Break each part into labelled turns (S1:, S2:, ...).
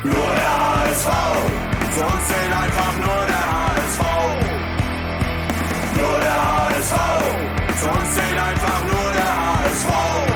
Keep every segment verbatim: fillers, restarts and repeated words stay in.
S1: Nur der H S V, für uns zählt einfach nur der H S V. Nur der H S V, für uns zählt einfach nur der H S V.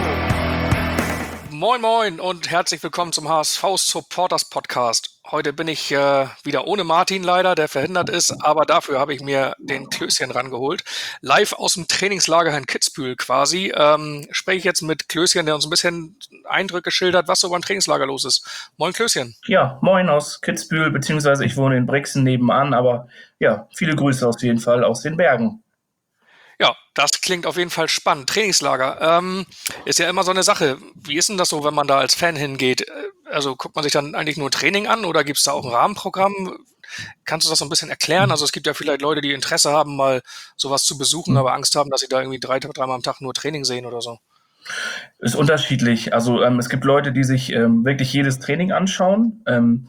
S2: Moin Moin und herzlich willkommen zum H S V Supporters Podcast. Heute bin ich äh, wieder ohne Martin leider, der verhindert ist, aber dafür habe ich mir den Klößchen rangeholt. Live aus dem Trainingslager in Kitzbühel quasi. Ähm, spreche ich jetzt mit Klößchen, der uns ein bisschen Eindrücke schildert, was so beim Trainingslager los ist. Moin Klößchen.
S3: Ja, moin aus Kitzbühel, beziehungsweise ich wohne in Brixen nebenan, aber ja, viele Grüße auf jeden Fall aus den Bergen.
S2: Ja, das klingt auf jeden Fall spannend. Trainingslager ähm, ist ja immer so eine Sache. Wie ist denn das so, wenn man da als Fan hingeht? Also guckt man sich dann eigentlich nur Training an oder gibt es da auch ein Rahmenprogramm? Kannst du das so ein bisschen erklären? Also es gibt ja vielleicht Leute, die Interesse haben, mal sowas zu besuchen, aber Angst haben, dass sie da irgendwie drei, dreimal am Tag nur Training sehen oder so.
S3: Ist unterschiedlich. Also ähm, es gibt Leute, die sich ähm, wirklich jedes Training anschauen. Ähm,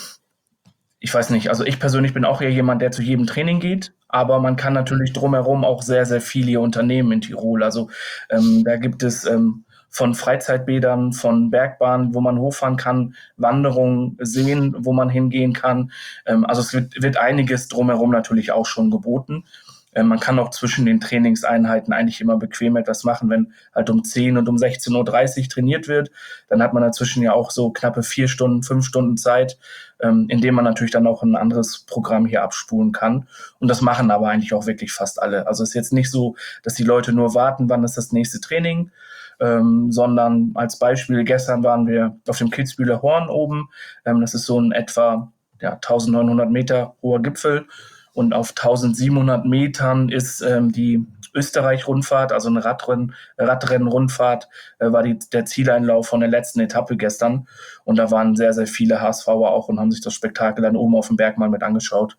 S3: ich weiß nicht, also ich persönlich bin auch eher jemand, der zu jedem Training geht, aber man kann natürlich drumherum auch sehr, sehr viel hier unternehmen in Tirol. Also ähm, da gibt es ähm, von Freizeitbädern, von Bergbahnen, wo man hochfahren kann, Wanderungen, Seen, wo man hingehen kann. Ähm, also es wird, wird einiges drumherum natürlich auch schon geboten. Ähm, man kann auch zwischen den Trainingseinheiten eigentlich immer bequem etwas machen, wenn halt um zehn und um sechzehn Uhr dreißig trainiert wird. Dann hat man dazwischen ja auch so knappe vier Stunden, fünf Stunden Zeit, ähm, in dem man natürlich dann auch ein anderes Programm hier abspulen kann. Und das machen aber eigentlich auch wirklich fast alle. Also es ist jetzt nicht so, dass die Leute nur warten, wann ist das nächste Training, ähm, sondern als Beispiel, gestern waren wir auf dem Kitzbüheler Horn oben. Ähm, das ist so ein etwa ja, eintausendneunhundert Meter hoher Gipfel. Und auf eintausendsiebenhundert Metern ist ähm, die Österreich-Rundfahrt, also eine Radrennen, Radrennen-Rundfahrt, äh, war die, der Zieleinlauf von der letzten Etappe gestern. Und da waren sehr, sehr viele HSVer auch und haben sich das Spektakel dann oben auf dem Berg mal mit angeschaut.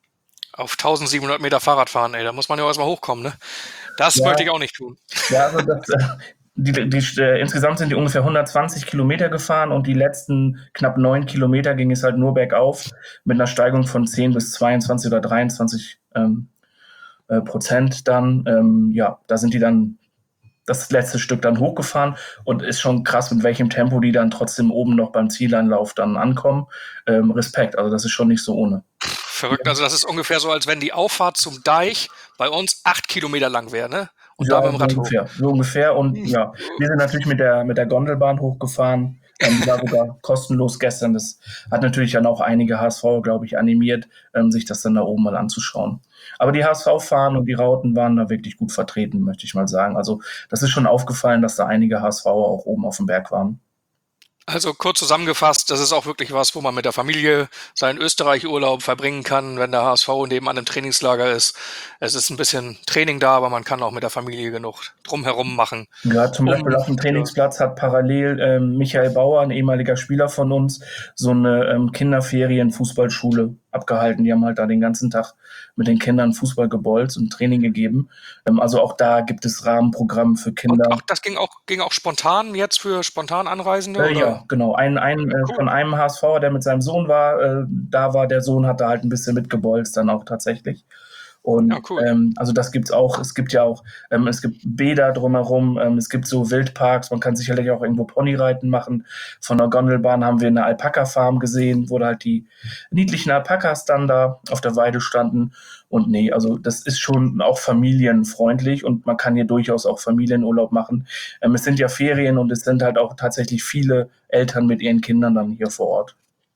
S2: Auf eintausendsiebenhundert Meter Fahrrad fahren, ey, da muss man ja erstmal hochkommen, ne? Das
S3: Ja.
S2: möchte ich auch nicht tun.
S3: Ja, also das, äh, die, die, äh, insgesamt sind die ungefähr hundertzwanzig Kilometer gefahren und die letzten knapp neun Kilometer ging es halt nur bergauf mit einer Steigung von zehn bis zweiundzwanzig oder dreiundzwanzig ähm, äh, Prozent dann. Ähm, ja, da sind die dann das letzte Stück dann hochgefahren und ist schon krass, mit welchem Tempo die dann trotzdem oben noch beim Zieleinlauf dann ankommen. Ähm, Respekt, also das ist schon nicht so ohne.
S2: Verrückt, also das ist ungefähr so, als wenn die Auffahrt zum Deich bei uns acht Kilometer lang wäre, ne? Und
S3: ja,
S2: da mit dem Rad
S3: so ungefähr,
S2: hoch.
S3: so ungefähr. Und ja, wir sind natürlich mit der, mit der Gondelbahn hochgefahren. Ähm, die war sogar kostenlos gestern. Das hat natürlich dann auch einige H S V, glaube ich, animiert, ähm, sich das dann da oben mal anzuschauen. Aber die H S V-Fahnen und die Rauten waren da wirklich gut vertreten, möchte ich mal sagen. Also das ist schon aufgefallen, dass da einige H S V auch oben auf dem Berg waren.
S2: Also kurz zusammengefasst, das ist auch wirklich was, wo man mit der Familie seinen Österreich-Urlaub verbringen kann, wenn der H S V nebenan im Trainingslager ist. Es ist ein bisschen Training da, aber man kann auch mit der Familie genug drumherum machen.
S3: Ja, zum
S2: Um,
S3: Beispiel auf dem Trainingsplatz hat parallel ähm, Michael Bauer, ein ehemaliger Spieler von uns, so eine ähm, Kinderferien-Fußballschule abgehalten. Die haben halt da den ganzen Tag mit den Kindern Fußball gebolzt und Training gegeben. Ähm, also auch da gibt es Rahmenprogramme für Kinder.
S2: Und auch, das ging auch, ging auch spontan jetzt für spontan Anreisende?
S3: Äh,
S2: oder?
S3: ja, genau. Ein, ein
S2: Ja,
S3: äh,
S2: cool.
S3: von einem H S V, der mit seinem Sohn war, äh, da war der Sohn, hat da halt ein bisschen mitgebolzt dann auch tatsächlich. Und
S2: Ja, cool.
S3: ähm, also das gibt's auch. Es gibt ja auch, ähm, es gibt Bäder drumherum, ähm, es gibt so Wildparks, man kann sicherlich auch irgendwo Ponyreiten machen. Von der Gondelbahn haben wir eine Alpaka-Farm gesehen, wo da halt die niedlichen Alpakas dann da auf der Weide standen. Und nee, also das ist schon auch familienfreundlich und man kann hier durchaus auch Familienurlaub machen. Ähm, es sind ja Ferien und es sind halt auch tatsächlich viele Eltern mit ihren Kindern dann hier vor Ort.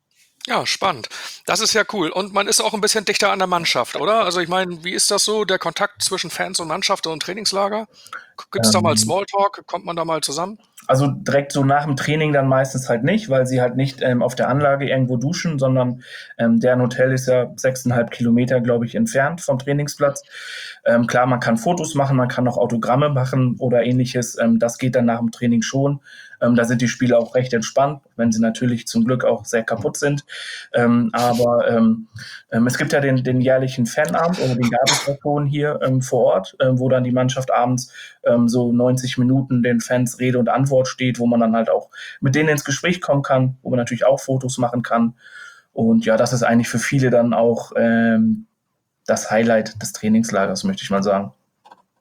S2: Ja, spannend. Das ist ja cool. Und man ist auch ein bisschen dichter an der Mannschaft, oder? Also ich meine, wie ist das so, der Kontakt zwischen Fans und Mannschaft und Trainingslager? Gibt es da mal
S3: Ähm,
S2: Smalltalk? Kommt man da mal zusammen?
S3: Also direkt so nach dem Training dann meistens halt nicht, weil sie halt nicht ähm, auf der Anlage irgendwo duschen, sondern ähm, deren Hotel ist ja sechseinhalb Kilometer, glaube ich, entfernt vom Trainingsplatz. Ähm, klar, man kann Fotos machen, man kann auch Autogramme machen oder ähnliches. Ähm, das geht dann nach dem Training schon. Ähm, da sind die Spieler auch recht entspannt, wenn sie natürlich zum Glück auch sehr kaputt sind. Ähm, aber ähm, ähm, es gibt ja den, den jährlichen Fanabend oder den gab es ja schon hier ähm, vor Ort, ähm, wo dann die Mannschaft abends ähm, so neunzig Minuten den Fans Rede und Antwort steht, wo man dann halt auch mit denen ins Gespräch kommen kann, wo man natürlich auch Fotos machen kann. Und ja, das ist eigentlich für viele dann auch ähm, das Highlight des Trainingslagers, möchte ich mal sagen.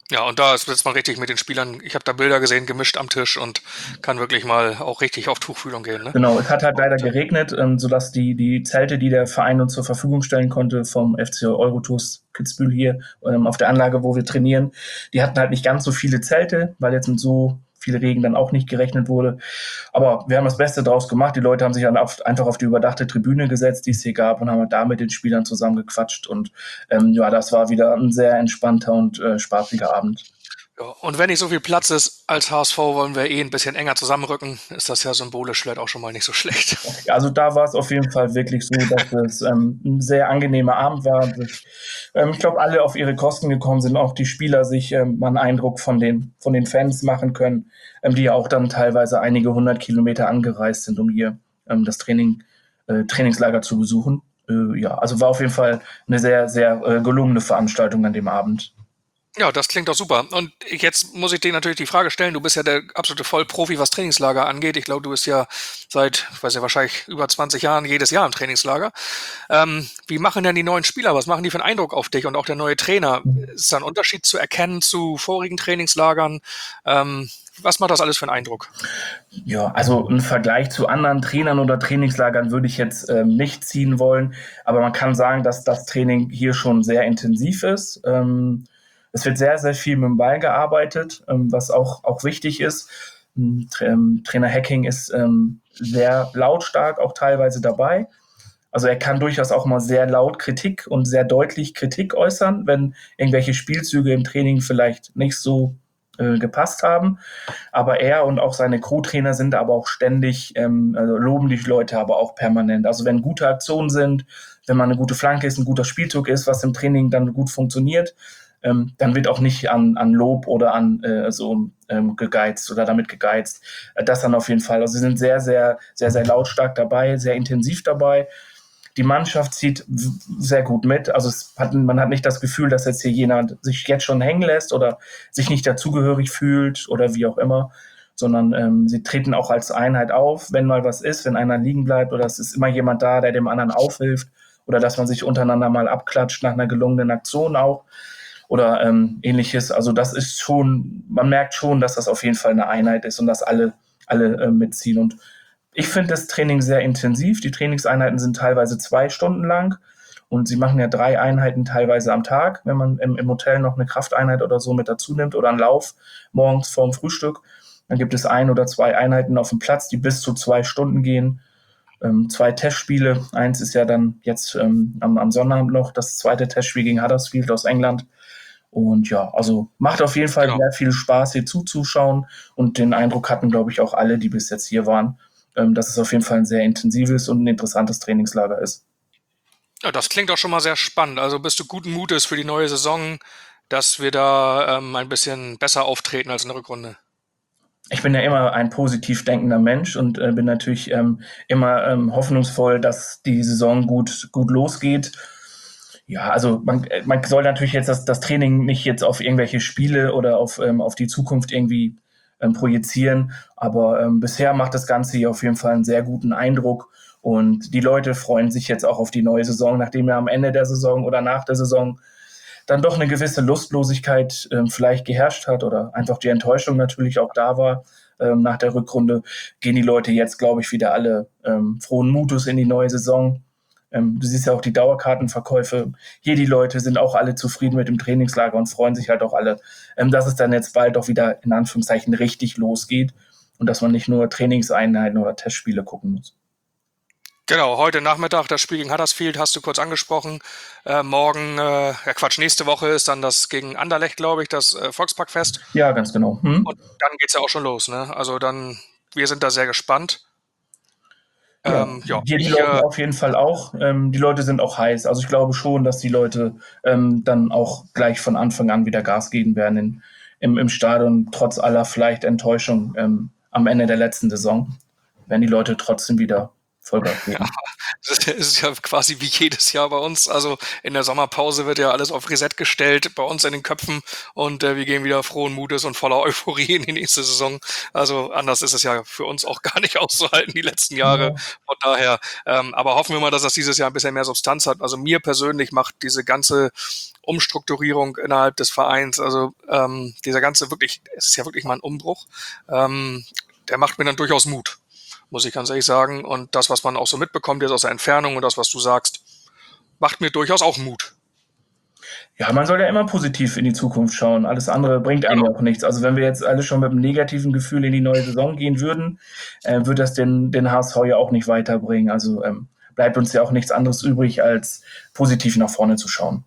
S2: Ja, und da sitzt man richtig mit den Spielern. Ich habe da Bilder gesehen, gemischt am Tisch und kann wirklich mal auch richtig auf Tuchfühlung gehen. Ne?
S3: Genau, es hat halt leider
S2: Und, äh,
S3: geregnet, ähm, sodass die, die Zelte, die der Verein uns zur Verfügung stellen konnte, vom F C Eurotours Kitzbühel hier ähm, auf der Anlage, wo wir trainieren, die hatten halt nicht ganz so viele Zelte, weil jetzt mit so viel Regen dann auch nicht gerechnet wurde. Aber wir haben das Beste draus gemacht. Die Leute haben sich dann auf, einfach auf die überdachte Tribüne gesetzt, die es hier gab, und haben halt da mit den Spielern zusammen gequatscht. Und ähm, ja, das war wieder ein sehr entspannter und äh, spaßiger Abend.
S2: ja, und wenn nicht so viel Platz ist, als H S V wollen wir eh ein bisschen enger zusammenrücken, ist das ja symbolisch vielleicht auch schon mal nicht so schlecht.
S3: Also da war es auf jeden Fall wirklich so, dass es ähm, ein sehr angenehmer Abend war. Dass, ähm, ich glaube, alle auf ihre Kosten gekommen sind, auch die Spieler sich ähm, mal einen Eindruck von den, von den Fans machen können, ähm, die ja auch dann teilweise einige hundert Kilometer angereist sind, um hier ähm, das Training, äh, Trainingslager zu besuchen. Äh, ja, also war auf jeden Fall eine sehr, sehr äh, gelungene Veranstaltung an dem Abend.
S2: Ja, das klingt doch super. Und jetzt muss ich dir natürlich die Frage stellen, du bist ja der absolute Vollprofi, was Trainingslager angeht. Ich glaube, du bist ja seit, ich weiß ja, wahrscheinlich über zwanzig Jahren jedes Jahr im Trainingslager. Ähm, wie machen denn die neuen Spieler? Was machen die für einen Eindruck auf dich und auch der neue Trainer? Ist da ein Unterschied zu erkennen zu vorigen Trainingslagern? Ähm, was macht das alles für einen Eindruck?
S3: Ja, also einen Vergleich zu anderen Trainern oder Trainingslagern würde ich jetzt ähm, nicht ziehen wollen, aber man kann sagen, dass das Training hier schon sehr intensiv ist. Ähm, es wird sehr, sehr viel mit dem Ball gearbeitet, ähm, was auch, auch wichtig ist. Ähm, Trainer Hacking ist ähm, sehr lautstark auch teilweise dabei. Also er kann durchaus auch mal sehr laut Kritik und sehr deutlich Kritik äußern, wenn irgendwelche Spielzüge im Training vielleicht nicht so äh, gepasst haben. Aber er und auch seine Co-Trainer sind aber auch ständig, ähm, also loben die Leute aber auch permanent. Also wenn gute Aktionen sind, wenn man eine gute Flanke ist, ein guter Spielzug ist, was im Training dann gut funktioniert, ähm, dann wird auch nicht an, an Lob oder an äh, so ähm, gegeizt oder damit gegeizt. Äh, das dann auf jeden Fall. Also sie sind sehr, sehr, sehr, sehr lautstark dabei, sehr intensiv dabei. Die Mannschaft zieht sehr gut mit. Also es hat, man hat nicht das Gefühl, dass jetzt hier jemand sich jetzt schon hängen lässt oder sich nicht dazugehörig fühlt oder wie auch immer, sondern ähm, sie treten auch als Einheit auf, wenn mal was ist, wenn einer liegen bleibt oder es ist immer jemand da, der dem anderen aufhilft oder dass man sich untereinander mal abklatscht nach einer gelungenen Aktion auch oder ähm, ähnliches. Also das ist schon, man merkt schon, dass das auf jeden Fall eine Einheit ist und dass alle, alle äh, mitziehen. Und ich finde das Training sehr intensiv. Die Trainingseinheiten sind teilweise zwei Stunden lang und sie machen ja drei Einheiten teilweise am Tag, wenn man im, im Hotel noch eine Krafteinheit oder so mit dazu nimmt oder einen Lauf morgens vorm Frühstück. Dann gibt es ein oder zwei Einheiten auf dem Platz, die bis zu zwei Stunden gehen. Ähm, zwei Testspiele. Eins ist ja dann jetzt ähm, am, am Sonnabend noch das zweite Testspiel gegen Huddersfield aus England. Und ja, also macht auf jeden Fall
S2: Genau.
S3: sehr viel Spaß, hier zuzuschauen. Und den Eindruck hatten, glaube ich, auch alle, die bis jetzt hier waren, ähm, dass es auf jeden Fall ein sehr intensives und ein interessantes Trainingslager ist.
S2: Ja, das klingt auch schon mal sehr spannend. Also bist du guten Mutes für die neue Saison, dass wir da ähm, ein bisschen besser auftreten als in der Rückrunde?
S3: Ich bin ja immer ein positiv denkender Mensch und äh, bin natürlich ähm, immer ähm, hoffnungsvoll, dass die Saison gut, gut losgeht. Ja, also man, man soll natürlich jetzt das, das Training nicht jetzt auf irgendwelche Spiele oder auf, ähm, auf die Zukunft irgendwie ähm, projizieren, aber ähm, bisher macht das Ganze hier auf jeden Fall einen sehr guten Eindruck und die Leute freuen sich jetzt auch auf die neue Saison, nachdem ja am Ende der Saison oder nach der Saison dann doch eine gewisse Lustlosigkeit ähm, vielleicht geherrscht hat oder einfach die Enttäuschung natürlich auch da war. Ähm, nach der Rückrunde gehen die Leute jetzt, glaube ich, wieder alle ähm, frohen Mutes in die neue Saison. Ähm, du siehst ja auch die Dauerkartenverkäufe. Hier die Leute sind auch alle zufrieden mit dem Trainingslager und freuen sich halt auch alle, ähm, dass es dann jetzt bald auch wieder in Anführungszeichen richtig losgeht und dass man nicht nur Trainingseinheiten oder Testspiele gucken muss.
S2: Genau, heute Nachmittag das Spiel gegen Huddersfield hast du kurz angesprochen. Äh, morgen, äh, ja Quatsch, nächste Woche ist dann das gegen Anderlecht, glaube ich, das äh, Volksparkfest.
S3: Ja, ganz genau. Hm?
S2: Und dann geht's ja auch schon los, ne? Also dann, wir sind da sehr gespannt.
S3: Ja,
S2: Ähm, ja,
S3: hier die
S2: ich,
S3: Leute
S2: äh,
S3: auf jeden Fall auch. Ähm, die Leute sind auch heiß. Also ich glaube schon, dass die Leute ähm, dann auch gleich von Anfang an wieder Gas geben werden in, im, im Stadion, trotz aller vielleicht Enttäuschung ähm, am Ende der letzten Saison, werden die Leute trotzdem wieder Vollgas geben.
S2: Ja, das ist ja quasi wie jedes Jahr bei uns. Also in der Sommerpause wird ja alles auf Reset gestellt, bei uns in den Köpfen und äh, wir gehen wieder frohen Mutes und voller Euphorie in die nächste Saison. Also anders ist es ja für uns auch gar nicht auszuhalten die letzten Jahre.
S3: Ja.
S2: Von daher, ähm, aber hoffen wir mal, dass das dieses Jahr ein bisschen mehr Substanz hat. Also mir persönlich macht diese ganze Umstrukturierung innerhalb des Vereins, also ähm, dieser ganze wirklich, es ist ja wirklich mal ein Umbruch, ähm, der macht mir dann durchaus Mut, muss ich ganz ehrlich sagen. Und das, was man auch so mitbekommt jetzt aus der Entfernung und das, was du sagst, macht mir durchaus auch Mut.
S3: Ja, man soll ja immer positiv in die Zukunft schauen. Alles andere bringt einem
S2: Genau.
S3: auch nichts. Also wenn wir jetzt alle schon mit einem negativen Gefühl in die neue Saison gehen würden, äh, würde das den, den H S V ja auch nicht weiterbringen. Also ähm, bleibt uns ja auch nichts anderes übrig, als positiv nach vorne zu schauen.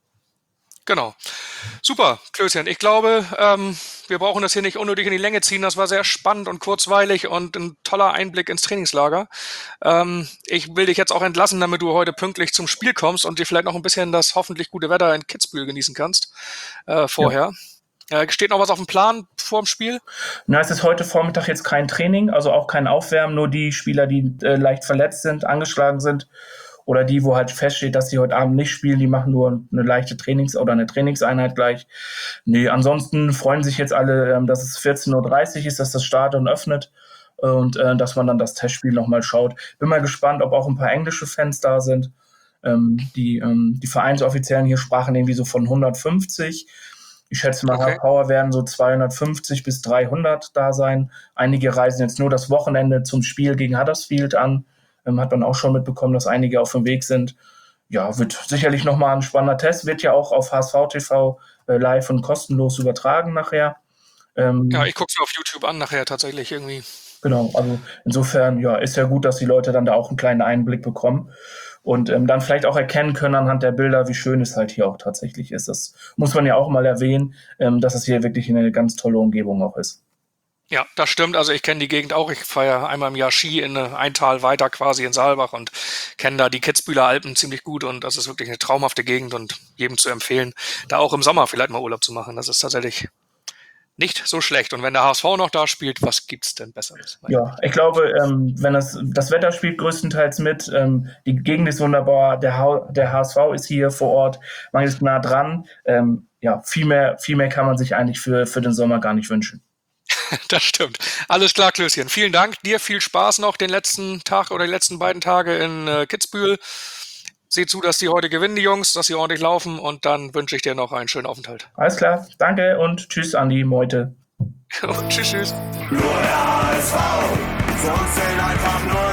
S2: Genau. Super, Klößchen. Ich glaube, ähm, wir brauchen das hier nicht unnötig in die Länge ziehen. Das war sehr spannend und kurzweilig und ein toller Einblick ins Trainingslager. Ähm, ich will dich jetzt auch entlassen, damit du heute pünktlich zum Spiel kommst und dir vielleicht noch ein bisschen das hoffentlich gute Wetter in Kitzbühel genießen kannst äh, vorher. Ja. Äh, steht noch was auf dem Plan vor dem Spiel?
S3: Na, es ist heute Vormittag jetzt kein Training, also auch kein Aufwärmen, nur die Spieler, die äh, leicht verletzt sind, angeschlagen sind oder die, wo halt feststeht, dass sie heute Abend nicht spielen, die machen nur eine leichte Trainings- oder eine Trainingseinheit gleich. Nee, ansonsten freuen sich jetzt alle, ähm, dass es vierzehn Uhr dreißig ist, dass das Stadion öffnet und äh, dass man dann das Testspiel nochmal schaut. Bin mal gespannt, ob auch ein paar englische Fans da sind. Ähm, die, ähm, die Vereinsoffiziellen hier sprachen irgendwie so von hundertfünfzig. Ich schätze mal,
S2: Okay.
S3: Power werden so zweihundertfünfzig bis dreihundert da sein. Einige reisen jetzt nur das Wochenende zum Spiel gegen Huddersfield an. Ähm, hat man auch schon mitbekommen, dass einige auf dem Weg sind. Ja, wird sicherlich nochmal ein spannender Test. Wird ja auch auf H S V T V äh, live und kostenlos übertragen nachher. Ähm,
S2: Ja, ich gucke es mir auf YouTube an nachher tatsächlich irgendwie.
S3: Genau, also insofern, ja, ist ja gut, dass die Leute dann da auch einen kleinen Einblick bekommen und ähm, dann vielleicht auch erkennen können anhand der Bilder, wie schön es halt hier auch tatsächlich ist. Das muss man ja auch mal erwähnen, ähm, dass es hier wirklich eine ganz tolle Umgebung auch ist.
S2: Ja, das stimmt. Also ich kenne die Gegend auch. Ich fahre ja einmal im Jahr Ski in ein Tal weiter quasi in Saalbach und kenne da die Kitzbüheler Alpen ziemlich gut und das ist wirklich eine traumhafte Gegend und jedem zu empfehlen, da auch im Sommer vielleicht mal Urlaub zu machen. Das ist tatsächlich nicht so schlecht. Und wenn der H S V noch da spielt, was gibt's denn Besseres?
S3: Ja, ich glaube, ähm, wenn das, das Wetter spielt größtenteils mit, ähm, die Gegend ist wunderbar, der, ha- der H S V ist hier vor Ort, man ist nah dran. Ähm, ja, viel mehr, viel mehr kann man sich eigentlich für, für den Sommer gar nicht wünschen.
S2: Das stimmt. Alles klar, Klößchen. Vielen Dank. Dir viel Spaß noch den letzten Tag oder die letzten beiden Tage in äh, Kitzbühel. Sieh zu, dass die heute gewinnen, die Jungs, dass sie ordentlich laufen und dann wünsche ich dir noch einen schönen Aufenthalt.
S3: Alles klar, danke und tschüss, Andi, Meute.
S2: Tschüss, tschüss.
S1: Nur der H S V, für uns zählt einfach nur